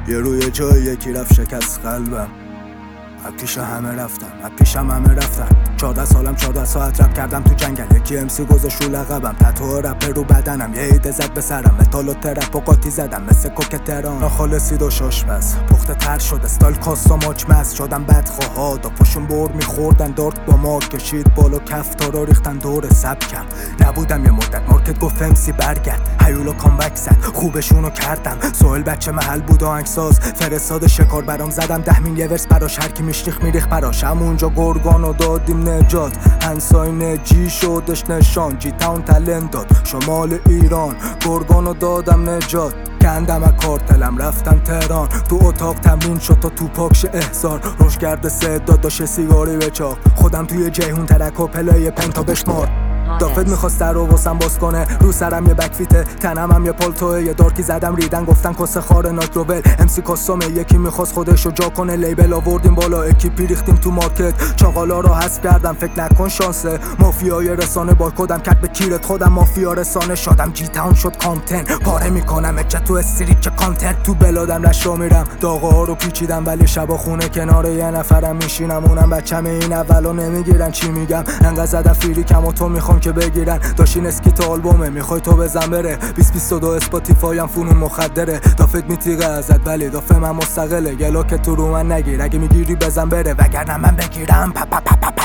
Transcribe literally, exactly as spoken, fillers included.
یه روی جای یکی رفت شکست قلبم. از پیش همه رفتم، از پیشم همه رفتن. چهارده سالم چهارده ساعت رپ کردم تو جنگل. یکی امسی گذاشت رو لقبم، تتو رپ رو بدنم. یه ایده زد به سرم، متال و ترپ و قاطی زدم مثل کوک تهران. ناخالصید و شاشپز پخته تر شد، استایل کاستا ماچمز شدم. بدخواها دا پاشون بر میخوردن، دارت با مارک کشید بالا کفتار رو ریختن دور سبکم. نبودم یه مدت مارکت گفت امسی برگرد، هیولا کامبک زد خوبشونو کردم. سوال بچه محل بود و انگساز فرستاد شکار برام زدم. ده میل یه ورس براش، هرکی میشریخ میریخ براش. همونجا گرگانو دادیم نجات، هنسای نجی شدش نشان. جی تاون تلنت داد شمال ایران، گرگانو دادم نجات. کندم از کارتلم رفتم تهران، تو اتاق تمرین شد تا تو پاکش احزار. روش کرده سه داداش سیگاری به چاق، خودم توی جیهون ترک و پلای پنتا بشمار. دافت میخواست در رو واسم باز کنه، رو سرم یه بکفیته، تنم هم یه پالتوه. یه دارکی زدم ریدن گفتن کس خار ناکروول. امسی کاستومه یکی میخواست خودشو جا کنه، لیبل آوردیم بالا اکیپی ریختیم تو مارکت. چاقالا رو حذف کردم فکر نکن شانسه، مافیای رسانه با کدم کرد به کیرت خودم. مافیا رسانه شدم، جی تاون شد کامتن. پاره میکنم اچه تو استریت چه کانتنت. تو بلادم رشا میرم، داغا ها رو پیچیدم ولی شبا خونه کنار یه نفرم میشینم. اونم بچم این اولا نمیگیرن چی میگم. انقدر زدم فیری کم و تو میخوام که بگیرن. داشین اسکیت آلبومه میخوای تو بزن بره. بیست بیست و دو اسپاتیفای هم فونون مخدره. دافت میتیقه ازت ولی دافه من مستقله. گلا که تو رو من نگیر، اگه میگیری بزن بره وگرنه من بگیرم. پا پا پا پا